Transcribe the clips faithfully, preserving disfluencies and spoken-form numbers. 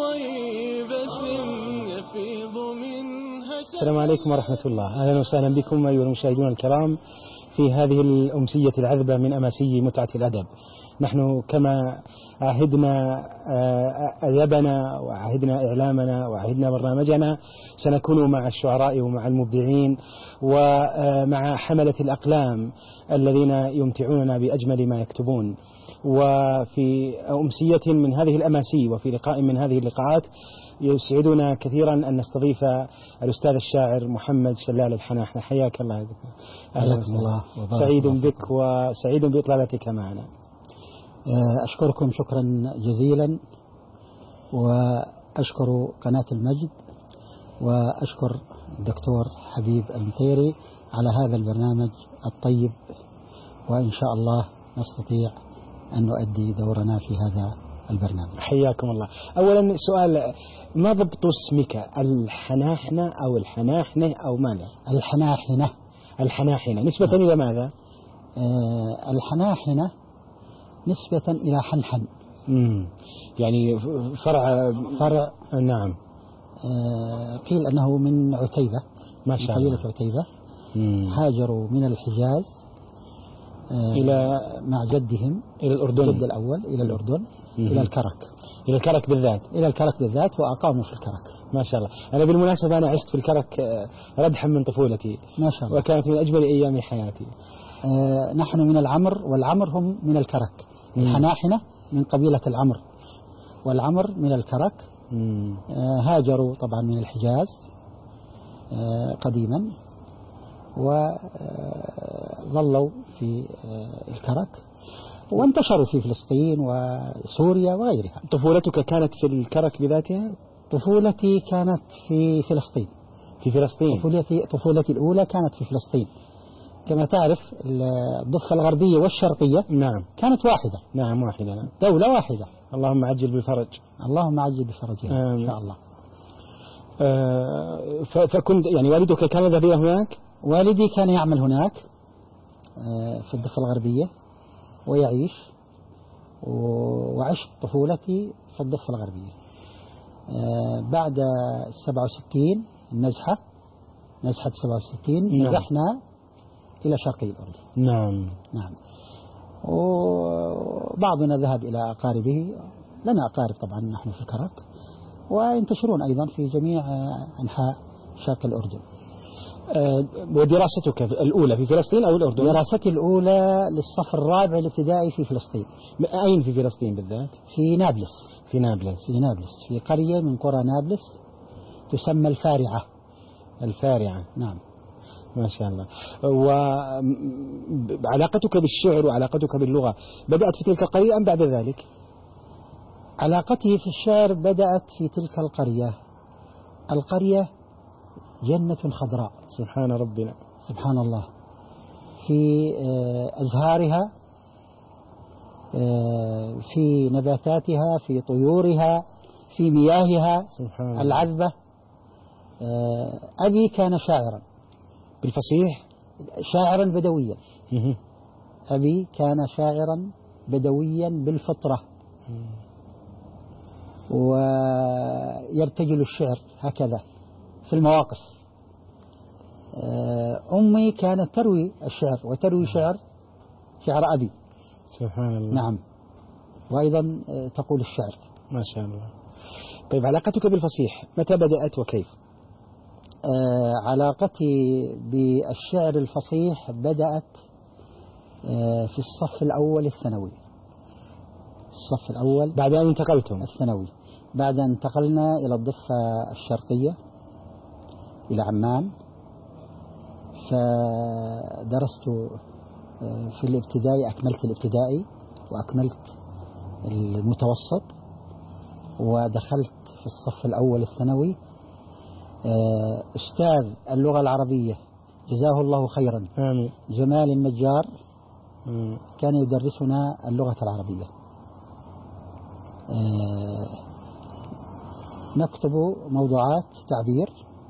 طيبة يفيض منها. السلام عليكم ورحمة الله، أهلا وسهلا بكم أيها المشاهدون الكرام في هذه الأمسية العذبة من أماسي متعة الأدب. نحن كما عهدنا أدبنا وعهدنا إعلامنا وعهدنا برنامجنا سنكون مع الشعراء ومع المبدعين ومع حملة الأقلام الذين يمتعوننا بأجمل ما يكتبون. وفي أمسية من هذه الأماسي وفي لقاء من هذه اللقاءات يسعدنا كثيرا أن نستضيف الأستاذ الشاعر محمد شلال الحناحنة. حياك الله. أهلا الله، سعيد بك وسعيد بإطلالتك معنا. أشكركم شكرا جزيلا، وأشكر قناة المجد، وأشكر الدكتور حبيب المثيري على هذا البرنامج الطيب، وإن شاء الله نستطيع أن نؤدي دورنا في هذا البرنامج. حياكم الله. أولا سؤال، ما ضبط اسمك؟ الحناحنة أو الحناحنة أو ماذا؟ الحناحنة. الحناحنة نسبة آه. إلى ماذا؟ آه الحناحنة نسبة إلى حنحن. مم. يعني فرع فرع نعم. آه قيل أنه من عتيبة، ما شاء الله، من قبيلة عتيبة. مم. هاجروا من الحجاز آه إلى مع جدهم إلى الأردن، جد الأول إلى الأردن، مم. إلى الكرك، إلى الكرك بالذات، إلى الكرك بالذات، وأقاموا في الكرك. ما شاء الله. أنا بالمناسبة أنا عشت في الكرك ردحا من طفولتي، ما شاء الله، وكانت من أجمل أيام حياتي. آه نحن من العمر، والعمر هم من الكرك. الحناحنة من قبيلة العمر، والعمر من الكرك. آه هاجروا طبعا من الحجاز آه قديما، وظلوا في آه الكرك، وانتشروا في فلسطين وسوريا وغيرها. طفولتك كانت في الكرك بذاتها؟ طفولتي كانت في فلسطين. في فلسطين. طفولتي, طفولتي الأولى كانت في فلسطين. كما تعرف الضفة الغربية والشرقية نعم كانت واحدة. نعم واحدة، نعم. دولة واحدة. اللهم عجل بالفرج. اللهم عجل بفرجها إن شاء الله. آه فكنت يعني والدك كان يذهب هناك؟ والدي كان يعمل هناك آه في الضفة الغربية ويعيش، وعشت طفولتي في الضفة الغربية. آه بعد سبعة وستين النزحة، نزحة سبعة وستين، نعم. نزحنا إلى شرقي الأردن. نعم نعم. وبعضنا ذهب إلى أقاربه، لنا أقارب طبعا نحن في الكرك، وينتشرون أيضا في جميع أنحاء شرق الأردن. أه ودراستك الأولى في فلسطين أو الأردن؟ دراستي الأولى للصف الرابع الابتدائي في فلسطين. أين في فلسطين بالذات؟ في نابلس. في نابلس. في نابلس، في قرية من قرى نابلس تسمى الفارعة. الفارعة، نعم. ما شاء الله. وعلاقتك بالشعر وعلاقتك باللغة بدأت في تلك القرية أم بعد ذلك؟ علاقتي في الشعر بدأت في تلك القرية. القرية جنة خضراء، سبحان ربنا، سبحان الله، في أزهارها، في نباتاتها، في طيورها، في مياهها سبحان العذبة. أبي كان شاعرا بالفصيح، شاعرا بدويا. أبي كان شاعرا بدويا بالفطرة، ويرتجل الشعر هكذا في المواقف. أمي كانت تروي الشعر وتروي شعر شعر أبي، سبحان الله. نعم، وأيضا تقول الشعر. ما شاء الله. طيب علاقتك بالفصيح متى بدأت وكيف؟ آه علاقتي بالشعر الفصيح بدأت آه في الصف الأول الثانوي. الصف الأول بعد أن انتقلتم؟ الثانوي، بعد أن انتقلنا إلى الضفة الشرقية إلى عمان، فدرست آه في الابتدائي، أكملت الابتدائي وأكملت المتوسط، ودخلت في الصف الأول الثانوي. أستاذ اللغة العربية جزاه الله خيرا، آمين، جمال النجار، مم. كان يدرسنا اللغة العربية. نكتب موضوعات تعبير،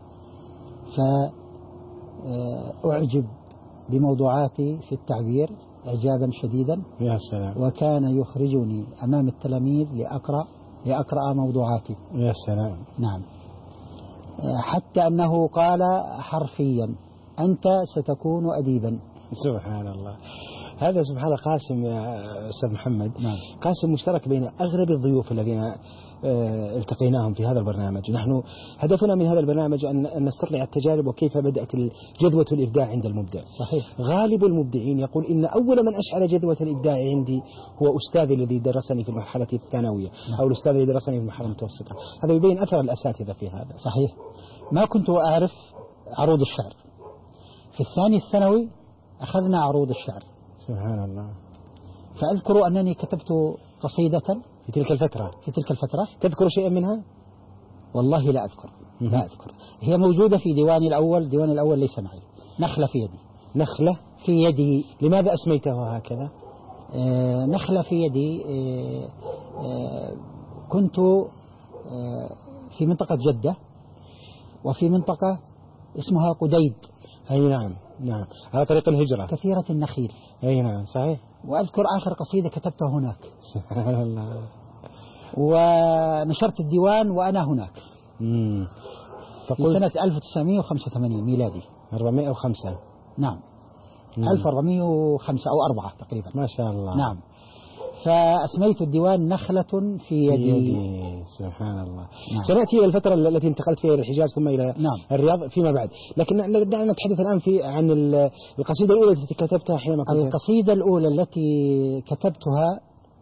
فأعجب بموضوعاتي في التعبير إعجابا شديدا، يا سلام. وكان يخرجني أمام التلاميذ لأقرأ لأقرأ موضوعاتي. يا سلام. نعم. حتى أنه قال حرفيا: أنت ستكون أديبا. سبحان الله. هذا سبحان الله قاسم يا أستاذ محمد. نعم. قاسم مشترك بين أغلب الضيوف الذين التقيناهم في هذا البرنامج. نحن هدفنا من هذا البرنامج أن نستطلع التجارب وكيف بدأت جذوة الإبداع عند المبدع. صحيح. غالب المبدعين يقول إن أول من أشعل جذوة الإبداع عندي هو أستاذي الذي درسني في المرحلة الثانوية. نعم. أو الأستاذ الذي درسني في المرحلة المتوسطة. هذا يبين أثر الأساتذة في هذا. صحيح. ما كنت أعرف عروض الشعر. في الثاني الثانوي أخذنا عروض الشعر. سبحان الله. فأذكر أنني كتبت قصيدة في تلك الفترة. في تلك الفترة. تذكر شيئا منها؟ والله لا أذكر. لا أذكر. هي موجودة في ديواني الأول. ديواني الأول ليس معي. نخلة في يدي. نخلة في يدي. لماذا أسميته هكذا؟ آه نخلة في يدي. آه آه كنت آه في منطقة جدة، وفي منطقة اسمها قديد. أي نعم نعم، على طريق الهجرة. كثيرة النخيل. أي نعم صحيح. وأذكر آخر قصيدة كتبتها هناك. سبحان الله. ونشرت الديوان وأنا هناك. امم في سنة ألف وتسعمائة وخمسة وثمانين ميلادي. أربعمائة وخمسة. نعم. مم. ألف وأربعمائة وخمسة أو أربعة تقريبا. ما شاء الله. نعم. فأسميت الديوان نخلة في يدي. يدي. سبحان الله. نعم. سنأتي إلى الفترة التي انتقلت فيها إلى الحجاز ثم إلى نعم. الرياض فيما بعد، لكن دعنا نتحدث الآن في عن القصيدة الأولى التي كتبتها حينما كنت. القصيدة الأولى التي كتبتها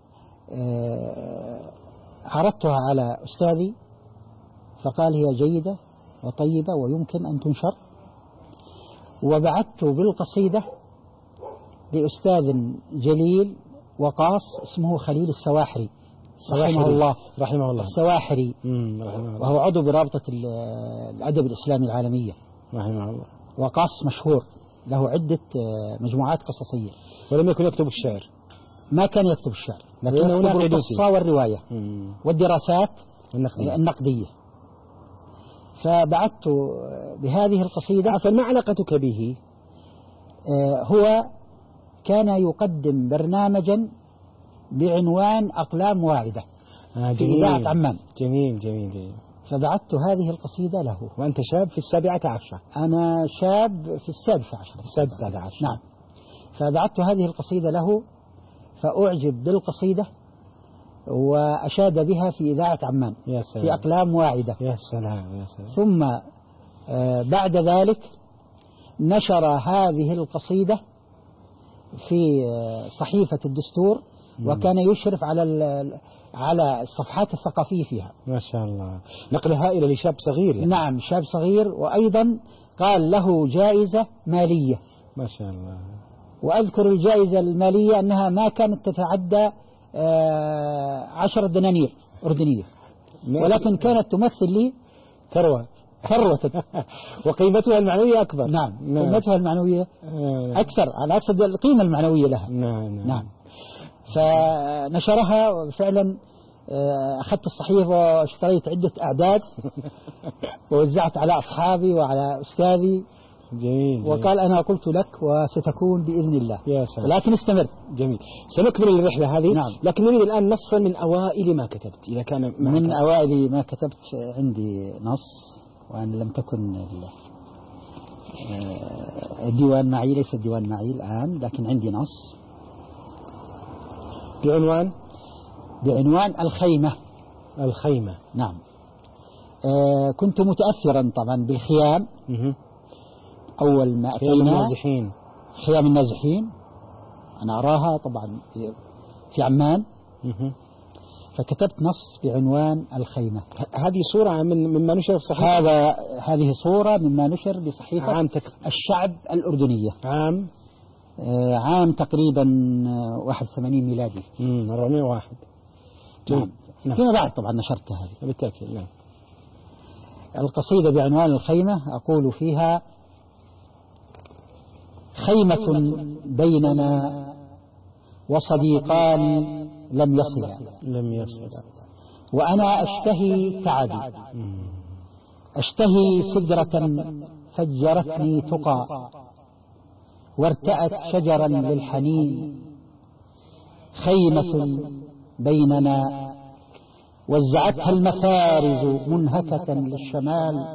آه عرضتها على أستاذي فقال هي جيدة وطيبة ويمكن أن تنشر، وبعثت بالقصيدة لأستاذ جليل وقاص اسمه خليل السواحري رحمه الله. رحمه الله. السواحري رحمه الله. وهو عضو برابطة الأدب الإسلامي العالمية. رحمه الله. وقاص مشهور له عدة مجموعات قصصية. ولم يكن يكتب الشعر. ما كان يكتب الشعر، لكنه يكتب القصة والرواية مم. والدراسات النقدية. النقدية. فبعثت بهذه القصيدة. فما علاقتك به؟ آه هو كان يقدم برنامجا بعنوان أقلام واعدة آه في إذاعة عمان. جميل جميل جميل. فبعثت هذه القصيدة له. وأنت شاب في السابعة عشرة. أنا شاب في السادسة عشرة. السادسة عشرة. نعم. فبعثت هذه القصيدة له فأعجب بالقصيدة وأشاد بها في إذاعة عمان. يا سلام. في أقلام واعدة. يا سلام يا سلام. ثم آه بعد ذلك نشر هذه القصيدة في صحيفة الدستور. مم. وكان يشرف على على الصفحات الثقافية فيها. ما شاء الله. نقلها إلى لشاب صغير يعني. نعم شاب صغير. وأيضا قال له جائزة مالية. ما شاء الله. وأذكر الجائزة المالية أنها ما كانت تتعدى عشرة دنانير أردنية، ولكن كانت تمثل لي ثروة ثروة وقيمتها المعنوية أكبر. نعم قيمتها المعنوية أكثر، على أقصد القيمة المعنوية لها. نعم نعم, نعم. فنشرها فعلا. أخذت الصحيفة واشتريت عدة أعداد ووزعت على أصحابي وعلى أستاذي. جميل, جميل. وقال أنا قلت لك وستكون بإذن الله. يا سلام. ولكن استمر. جميل. سنكمل الرحلة هذه. نعم. لكن نريد الآن نصا من أوائل ما كتبت إذا كان معك. من أوائل ما كتبت عندي نص، وأن لم تكن الديوان معي، ليس الديوان معي الآن، لكن عندي نص بعنوان بعنوان الخيمة. الخيمة. نعم. آه كنت متأثرا طبعا بالخيام. م- أول ما خيام أتينا النازحين. خيام النازحين أنا أراها طبعا في عمان. م- فكتبت نص بعنوان الخيمة. هذه صورة من مما نشر في صحيفة. هذا هذه صورة مما نشر بصحيفة عام تك... الشعب الأردنية. عام آه عام تقريبا واحد وثمانين ميلادي. امم أربعمائة وواحد. نعم. نعم. فيما بعد طبعا نشرت هذه بالتأكيد. نعم. القصيدة بعنوان الخيمة أقول فيها: خيمة بيننا وصديقان لم يصلا لم يصلا وأنا أشتهي تعبي، أشتهي سدرة فجرتني تقى وارتأت شجرا للحنين. خيمة بيننا وزعتها المفارز منهكة للشمال،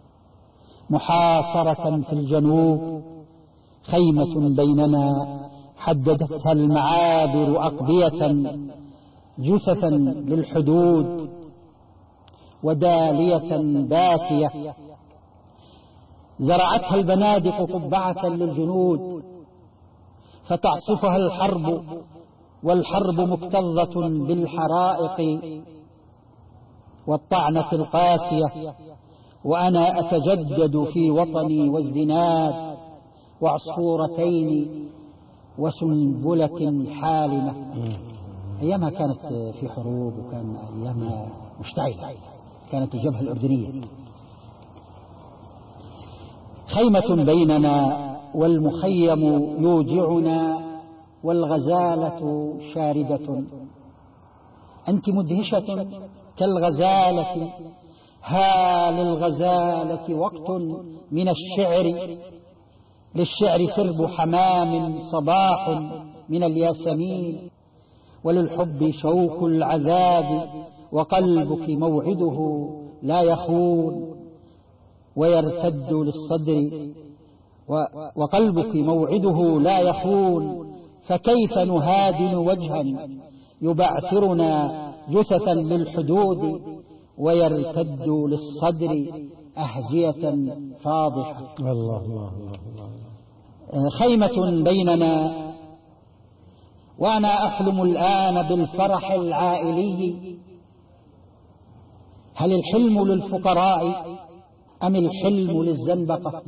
محاصرة في الجنوب، خيمة بيننا حددتها المعابر أقبية جثثا للحدود، ودالية باكية زرعتها البنادق قبعة للجنود، فتعصفها الحرب والحرب مكتظة بالحرائق والطعنة القاسية، وأنا أتجدد في وطني والزناد وعصفورتين وسنبلة حالمة. أيامها كانت في حروب، وكان أيامها مشتعلة، كانت الجبهة الأردنية. خيمة بيننا والمخيم يوجعنا والغزالة شاردة، أنت مدهشة كالغزالة، ها للغزالة وقت من الشعر، للشعر سرب حمام صباح من الياسمين، وللحب شوق العذاب، وقلبك موعده لا يخون ويرتد للصدر، وقلبك موعده لا يخون، فكيف نهادن وجها يبعثرنا جثثا للحدود ويرتد للصدر أهجية فاضحة. الله الله الله. خيمة بيننا وأنا أحلم الآن بالفرح العائلي، هل الحلم للفقراء أم الحلم للزنبقة؟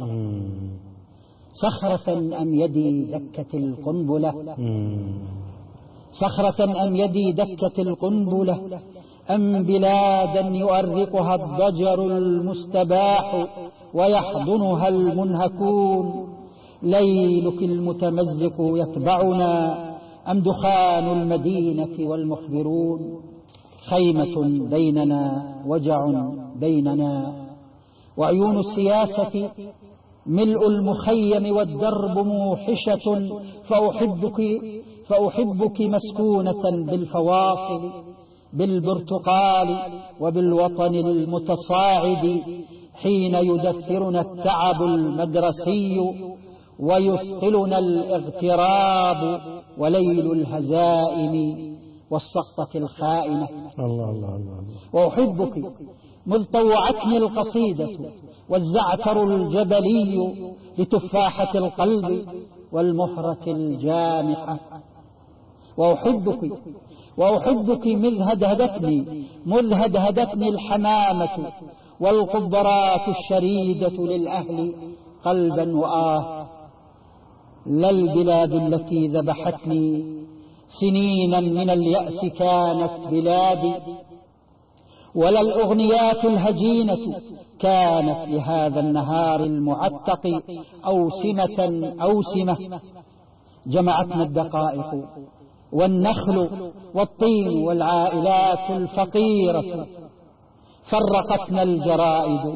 صخرة أم يدي دكة القنبلة؟ صخرة أم يدي دكة القنبلة؟ أم بلادا يؤرقها الضجر المستباح ويحضنها المنهكون؟ ليلك المتمزق يتبعنا أم دخان المدينة والمخبرون؟ خيمة بيننا وجع بيننا، وعيون السياسة ملء المخيم والدرب موحشة، فأحبك فأحبك مسكونة بالفواصل، بالبرتقال وبالوطن المتصاعد، حين يدثرنا التعب المدرسي ويثقلنا الاغتراب وليل الهزائم والسقطة الخائنة. الله الله الله. وأحبك مذ طوعتني القصيدة والزعتر الجبلي لتفاحة القلب والمهرة الجامحة. وأحبك وأحبك مذ هدهدتني مذ هدهدتني الحمامة والقبرات الشريدة للأهل قلبا وآه. لا البلاد التي ذبحتني سنينا من اليأس كانت بلادي، ولا الأغنيات الهجينة كانت لهذا النهار المعتق أوسمة أوسمة. جمعتنا الدقائق والنخل والطين والعائلات الفقيرة، فرقتنا الجرائد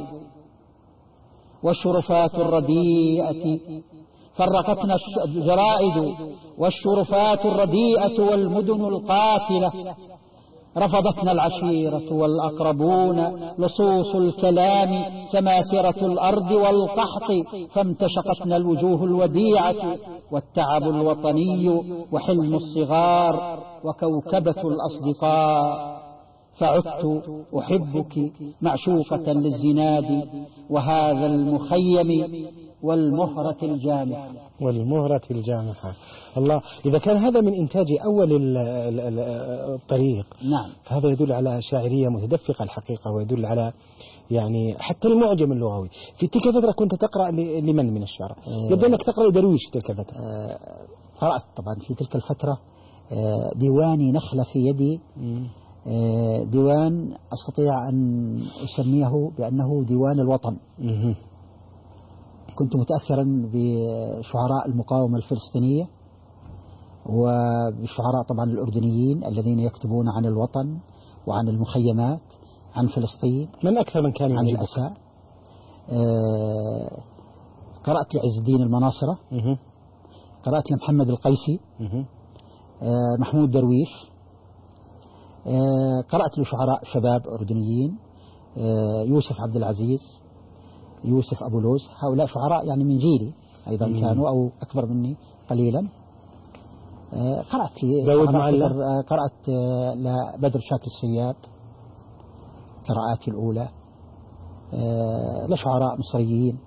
والشرفات الرديئة فرقتنا الجرائد والشرفات الرديئة والمدن القاتلة، رفضتنا العشيرة والأقربون، لصوص الكلام سماسرة الأرض والقحط، فامتشقتنا الوجوه الوديعة والتعب الوطني وحلم الصغار وكوكبة الأصدقاء. فعدت أحبك معشوقة للزناد وهذا المخيم والمهرة الجامحة. والمهرة الجامحة. الله، إذا كان هذا من إنتاج أول الطريق، نعم، فهذا يدل على شاعرية متدفقة الحقيقة، ويدل على يعني حتى المعجم اللغوي. في تلك الفترة كنت تقرأ لمن من الشعراء؟ يبدو أنك تقرأ درويش تلك الفترة. قرأت طبعا في تلك الفترة ديواني نخلة في يدي، ديوان أستطيع أن أسميه بأنه ديوان الوطن. كنت متأثرا بشعراء المقاومة الفلسطينية وبشعراء طبعا الأردنيين الذين يكتبون عن الوطن وعن المخيمات، عن فلسطين. من أكثر من كان عن الأساء. آه قرأت لعز الدين المناصرة، قرأت لمحمد القيسي، آه محمود درويش، قرأت لشعراء شباب أردنيين، يوسف عبد العزيز، يوسف أبو لوز، هؤلاء شعراء يعني من جيلي أيضا مم. كانوا أو أكبر مني قليلا. قرأت داود معلى، قرأت لبدر شاكر السياب قراءاتي الأولى، لشعراء مصريين،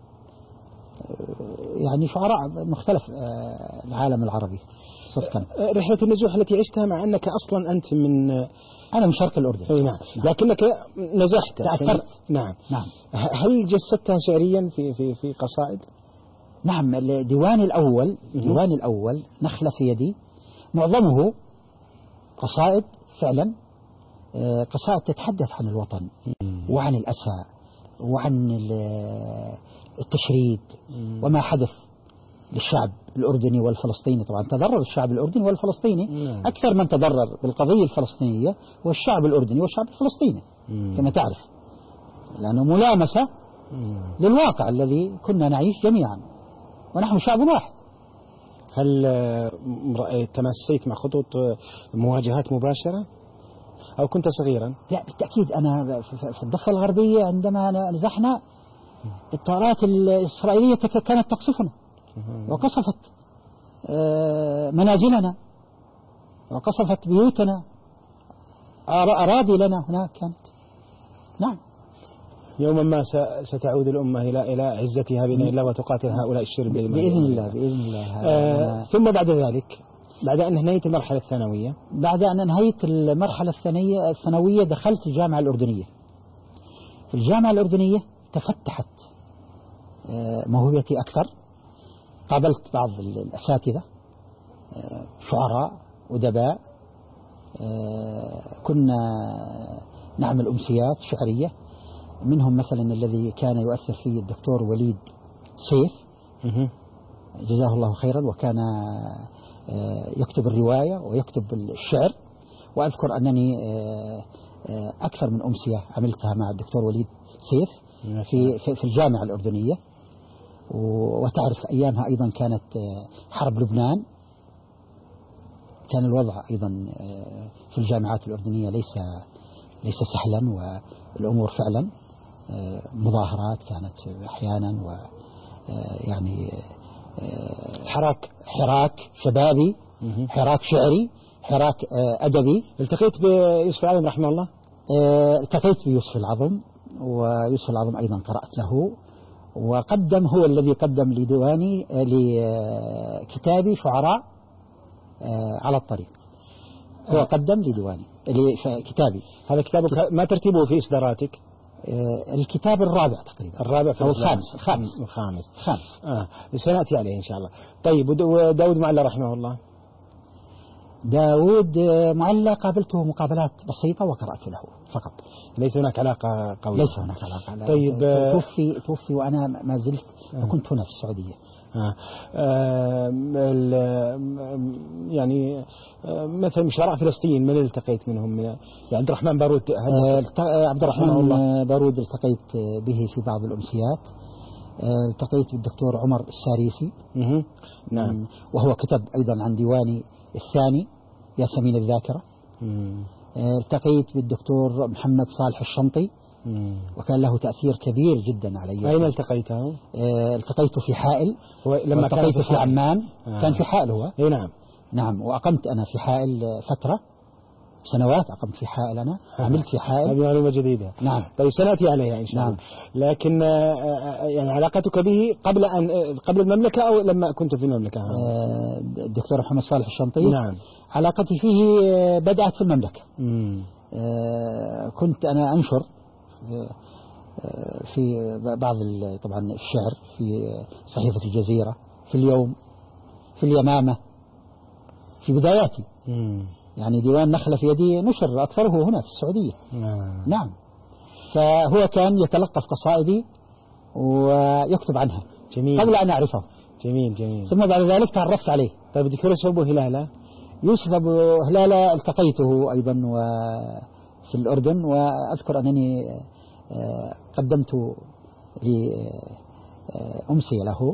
يعني شعراء مختلف العالم العربي صدقا. رحلة النزوح التي عشتها مع أنك أصلا أنت من أنا من شرق الأردن. أي نعم. نعم. لكنك نزحت تأثرت. نعم. نعم. هل جسدتها شعريا في في في قصائد؟ نعم. ديواني الأول ديواني الأول نخلة في يدي معظمه قصائد فعلا، قصائد تتحدث عن الوطن وعن الأسى وعن التشريد وما حدث للشعب الأردني والفلسطيني. طبعا تضرر الشعب الأردني والفلسطيني أكثر من تضرر بالقضية الفلسطينية والشعب الأردني والشعب الفلسطيني كما تعرف، لأنه ملامسة للواقع الذي كنا نعيش جميعا ونحن شعب واحد. هل تمسيت مع خطوط مواجهات مباشرة أو كنت صغيرا؟ لا بالتأكيد. أنا في الضفة الغربية عندما نزحنا الطائرات الإسرائيلية كانت تقصفنا وقصفت منازلنا وقصفت بيوتنا، أراضي لنا هناك كانت. نعم. يوما ما ستعود الأمة إلى إلى عزتها بإذن الله وتقاتل هؤلاء الشرب بإذن الله بإذن الله. آه ثم بعد ذلك، بعد أن انهيت المرحلة الثانوية بعد أن انهيت المرحلة الثانوية الثانوية دخلت الجامعة الأردنية. في الجامعة الأردنية تفتحت موهبتي أكثر، قابلت بعض الأساتذة شعراء أدباء، كنا نعمل أمسيات شعرية، منهم مثلا الذي كان يؤثر فيه الدكتور وليد سيف جزاه الله خيرا، وكان يكتب الرواية ويكتب الشعر. وأذكر أنني أكثر من أمسية عملتها مع الدكتور وليد سيف في في الجامعة الأردنية. وتعرف أيامها أيضا كانت حرب لبنان، كان الوضع أيضا في الجامعات الأردنية ليس ليس سهلا، والأمور فعلا مظاهرات كانت أحيانا، ويعني حراك حراك شبابي، حراك شعري، حراك أدبي. التقيت بيوسف العظم رحمه الله؟ التقيت بيوسف العظم، ويوسف العظم أيضا قرأت له، وقدم هو الذي قدم لديواني لكتابي شعراء على الطريق، هو قدم لديواني لكتابي. هذا كتابك ما ترتيبه في إصداراتك؟ الكتاب الرابع تقريبا، الرابع في أو الخامس الخامس الخامس الخامس. آه. سنأتي عليه إن شاء الله. طيب، وداود معلى رحمه الله؟ داود معلى قابلته مقابلات بسيطة وقرأت له فقط، ليس هناك علاقة قوية. ليس هناك علاقة. طيب، توفي توفي وأنا ما زلت وكنت هنا في السعودية. آه. آه. يعني آه. مثلا شعراء فلسطين من التقيت منهم؟ من يعني عبد الرحمن بارود. آه. عبد الرحمن بارود التقيت به في بعض الأمسيات. آه. التقيت بالدكتور عمر الساريسي. نعم. وهو كتب أيضا عن ديواني الثاني ياسمين الذاكرة. التقيت بالدكتور محمد صالح الشنطي، مم. وكان له تأثير كبير جدا علي. أين التقيته؟ التقيته في حائل، لما التقيته في, في عمان. آه. كان في حائل هو. اي نعم. نعم. وأقمت أنا في حائل فترة سنوات، أقمت في حائل أنا عملت في حائل. هذه معلومة جديدة. نعم. طيب سنأتي عليها إن شاء الله. نعم. لكن يعني علاقتك به قبل أن قبل المملكة أو لما كنت في المملكة؟ الدكتور محمد صالح الشنطي. نعم. علاقتي فيه بدأت في المملكة. مم. كنت أنا أنشر في بعض طبعا الشعر في صحيفة الجزيرة، في اليوم، في اليمامة في بداياتي. مم. يعني ديوان نخلة في يدي نشر أكثره هنا في السعودية. نعم. نعم. فهو كان يتلقف قصائدي ويكتب عنها. جميل. قبل أن أعرفه. جميل جميل. ثم بعد ذلك تعرفت عليه. طيب الدكتور يوسف أبو هلالة؟ يوسف أبو هلالة التقيته أيضا في الأردن، وأذكر أنني قدمت لأمسية له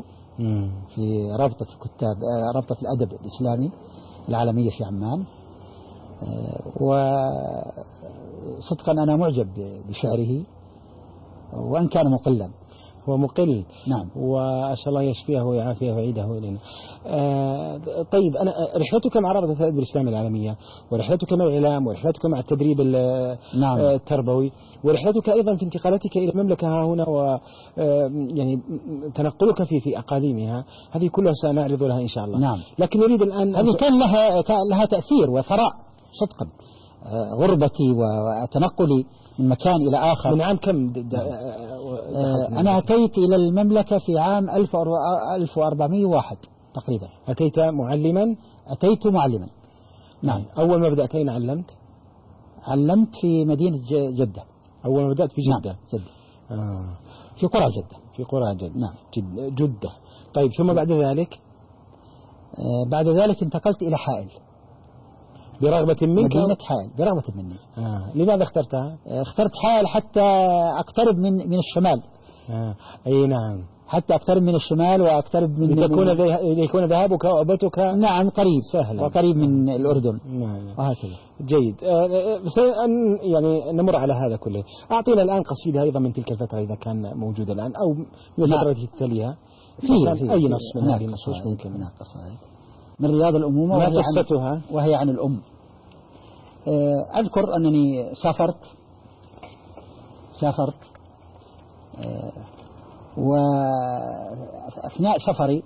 في رابطة الكتاب، رابطة الأدب الإسلامي العالمية في عمان. وصدقا أنا معجب بشعره وأن كان مقلا. هو مقل. نعم. وأسأل الله يشفيه ويعافيه ويعيده إلينا. آه طيب، أنا رحلتك مع رابطة الأدب الإسلامي العالمية، ورحلتك مع الإعلام، ورحلتك مع التدريب نعم. التربوي، ورحلتك أيضا في انتقالاتك إلى المملكة ها هنا، و يعني تنقلك في في أقاليمها، هذه كلها سنعرض لها إن شاء الله. نعم. لكن نريد الآن، هذه كان لها لها تأثير وثراء صدقا. غربتي وتنقلي من مكان إلى آخر. من عام كم؟ أنا أتيت إلى المملكة في عام ألف وأربعمائة وواحد تقريبا. أتيت معلما؟ أتيت معلما. نعم. أول ما بدأت أين علمت؟ علمت في مدينة جدة. أول ما بدأت في جدة؟ نعم. جدة. آه. في قرى جدة. في قرى جدة. نعم. جد جدة. طيب، ثم بعد ذلك؟ آه بعد ذلك انتقلت إلى حائل. برغبة منك؟ مدينة حائل برغبة مني. آه. لماذا اخترتها؟ اخترت حائل حتى أقترب من من الشمال. آه. أي نعم. حتى أقترب من الشمال وأقترب من لتكون ليكون ذهابك وأبتك نعم قريب سهلا وقريب من الأردن. نعم. وهكذا. جيد. بس أن يعني نمر على هذا كله. أعطينا الآن قصيدة أيضا من تلك الفترة إذا كان موجودة الآن، أو من الفترة التي تليها. في أي نص من هذه النصوص ممكن؟ من قصائد من رياض الأمومة، ما قصتها؟ عن وهي عن الأم. أذكر أنني سافرت سافرت وأثناء سفري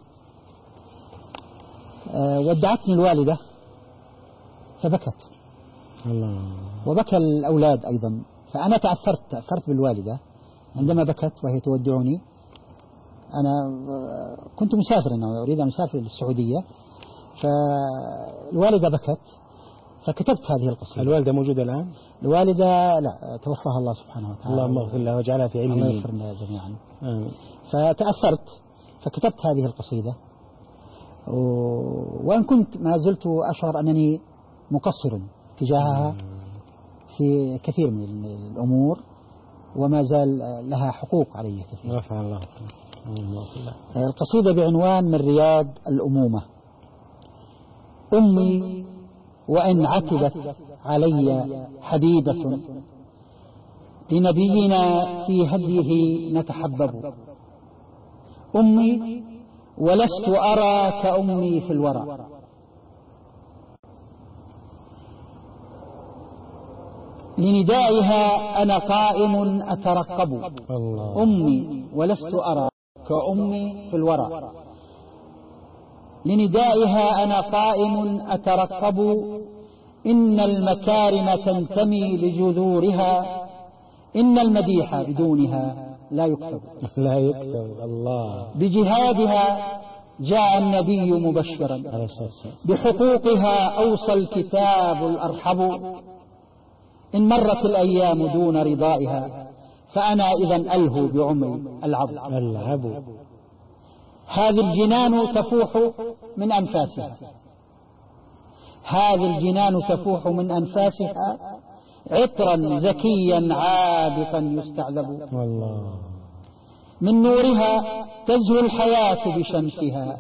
ودعتني الوالدة فبكت. الله. وبكى الأولاد أيضا، فأنا تأثرت تأثرت بالوالدة عندما بكت وهي تودعني. أنا كنت مسافرا، أنا أريد أن أسافر للسعودية، فالوالدة بكت فكتبت هذه القصيدة. الوالدة موجودة الآن؟ الوالدة لا، توفاها الله سبحانه وتعالى. اللهم اغفر لها واجعلها في علمه. الله يغفر لنا جميعا. آمين. فتأثرت فكتبت هذه القصيدة، وإن كنت ما زلت أشعر أنني مقصر تجاهها في كثير من الأمور، وما زال لها حقوق علي كثير. رفع الله. القصيدة بعنوان من رياض الأمومة. أمي وإن عتبت علي حبيبة، لنبينا في هديه نتحبب. أمي ولست أرى كأمي في الورى، لندائها أنا قائم أترقب. الله. أمي ولست أرى كأمي في الورى، لندائها أنا قائم أترقب. إن المكارم تنتمي لجذورها، إن المديح بدونها لا يكتب. لا يكتب. الله. بجهادها جاء النبي مبشرا، بحقوقها أوصى الكتاب الأرحب. إن مرت الأيام دون رضائها، فأنا إذن ألهو بعمري العب. العب. هذه الجنان تفوح من أنفاسها، هذه الجنان تفوح من أنفاسها، عطرا زكيا عابقا يستعذب. والله. من نورها تزهو الحياة بشمسها،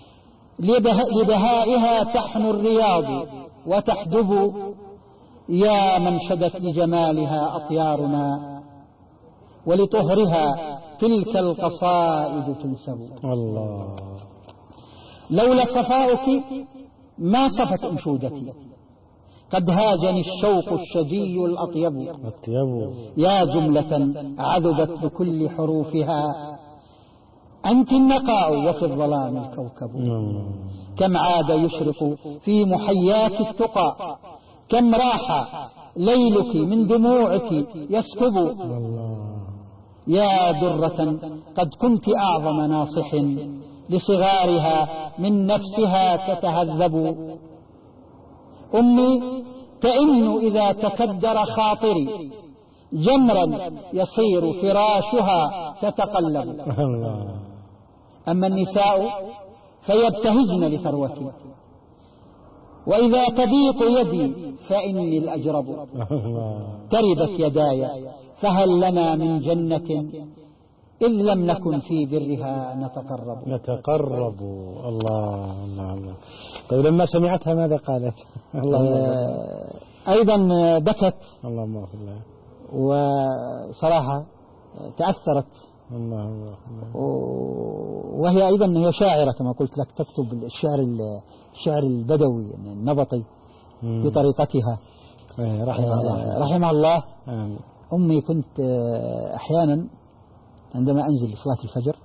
لبهائها تحنو الرياض وتحدب. يا من شدت لجمالها أطيارنا، ولطهرها تلك القصائد تنسب. الله. لولا صفاؤك ما صفت أنشودتي، قد هاجني الشوق الشجي الأطيب. أطيب. يا جملة عذبت بكل حروفها، أنت النقاء وفي الظلام الكوكب. كم عاد يشرق في محياك التقى، كم راح ليلك من دموعك يسكب. يا درة قد كنت أعظم ناصح، لصغارها من نفسها تتهذب. أمي تئن إذا تكدر خاطري، جمرا يصير فراشها تتقلب. أما النساء فيبتهجن لثروتي، وإذا تضيق يدي فإني الأجرب. تربت يداي فهل لنا من جنة، إذ لم نكن في برها نتقرب. نتقرب. الله الله الله. طيب، لما سمعتها ماذا قالت؟ الله. أيضا بكت اللهم اغفر لها. وصراحة تأثرت. الله الله. وهي أيضا هي شاعرة كما قلت لك، تكتب الشعر الشعر البدوي النبطي بطريقتها رحمها الله. رحمها الله. آمين. أمي كنت أحيانا عندما أنزل لصلاة الفجر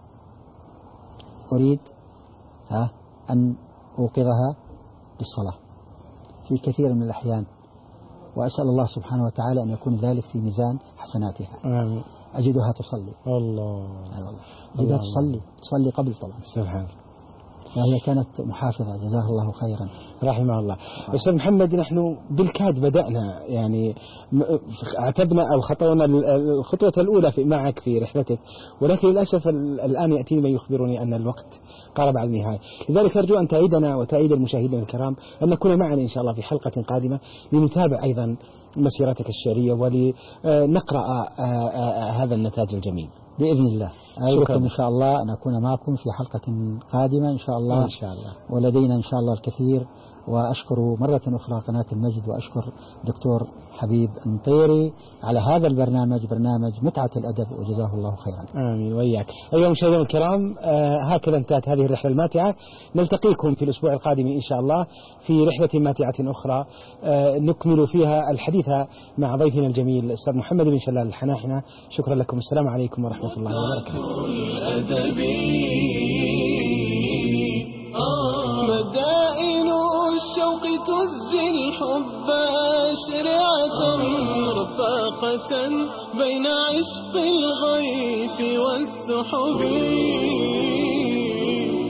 أريد ها أن أوقظها بالصلاة في كثير من الأحيان، وأسأل الله سبحانه وتعالى أن يكون ذلك في ميزان حسناتها. آمين. أجدها تصلي. الله. أي والله أجدها تصلي تصلي قبل طبعا. سبحان. وهي كانت محافظة جزاها الله خيرا رحمه الله. أستاذ محمد، نحن بالكاد بدأنا يعني اعتبنا أو خطونا الخطوة الأولى في معك في رحلتك، ولكن للأسف الآن يأتيني ما يخبرني أن الوقت قرب على النهاية. لذلك أرجو أن تعيدنا وتعيد المشاهدين الكرام أن نكون معنا إن شاء الله في حلقة قادمة لنتابع أيضا مسيرتك الشعرية ولنقرأ هذا النتاج الجميل بإذن الله. أعدكم إن شاء الله أن أكون معكم في حلقة قادمة إن شاء الله. إن شاء الله. ولدينا إن شاء الله الكثير. وأشكر مرة أخرى قناة المجد، وأشكر دكتور حبيب المطيري على هذا البرنامج، برنامج متعة الأدب، وجزاه الله خيرا. آمين وإياك. أيها المشاهدين الكرام، آه هكذا انتهت هذه الرحلة الماتعة. نلتقيكم في الأسبوع القادم إن شاء الله في رحلة ماتعة أخرى آه نكمل فيها الحديث مع ضيفنا الجميل الأستاذ محمد بن شلال الحناحنة. شكرا لكم، السلام عليكم ورحمة الله وبركاته. مدائن الشوق تزجي الحب أشرعة رفاقة بين عشق الغيث والسحب.